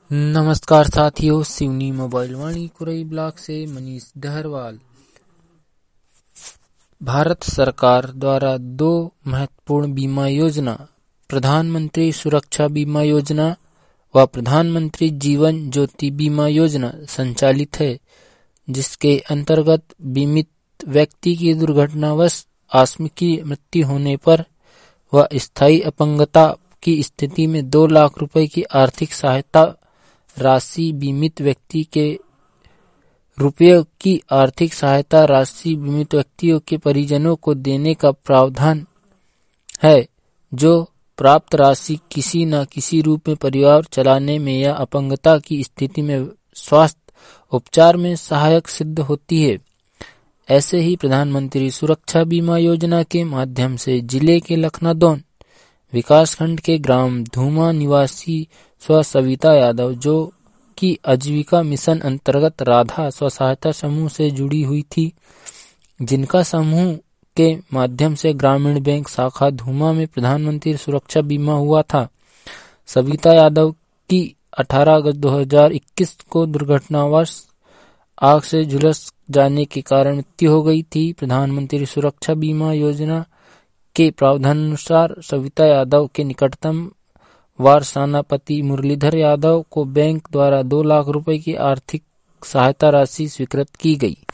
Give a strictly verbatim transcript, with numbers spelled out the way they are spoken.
नमस्कार साथियों, Seoni mobile Vaani Kurai block से मनीष डहरवाल। भारत सरकार द्वारा दो महत्वपूर्ण बीमा योजना, प्रधानमंत्री सुरक्षा बीमा योजना व प्रधानमंत्री जीवन ज्योति बीमा योजना संचालित है, जिसके अंतर्गत बीमित व्यक्ति की दुर्घटनावश आकस्मिक मृत्यु होने पर व स्थायी अपंगता की स्थिति में दो लाख रुपए की आर्थिक सहायता राशि बीमित व्यक्ति के रुपयों की आर्थिक सहायता राशि बीमित व्यक्तियों के परिजनों को देने का प्रावधान है, जो प्राप्त राशि किसी न किसी रूप में परिवार चलाने में या अपंगता की स्थिति में स्वास्थ्य उपचार में सहायक सिद्ध होती है। ऐसे ही प्रधानमंत्री सुरक्षा बीमा योजना के माध्यम से जिले के लखनादौन विकासखंड के ग्राम धूमा निवासी स्व सविता यादव, जो कि आजीविका मिशन अंतर्गत राधा स्व सहायता समूह से जुड़ी हुई थी, जिनका समूह के माध्यम से ग्रामीण बैंक शाखा धूमा में प्रधानमंत्री सुरक्षा बीमा हुआ था। सविता यादव की अठारह अगस्त दो हज़ार इक्कीस को दुर्घटनावश आग से झुलस जाने के कारण मृत्यु हो गई थी। प्रधानमंत्री सुरक्षा बीमा योजना के प्रावधानानुसार सविता यादव के निकटतम वारसाना पति मुरलीधर यादव को बैंक द्वारा दो लाख रुपए की आर्थिक सहायता राशि स्वीकृत की गई।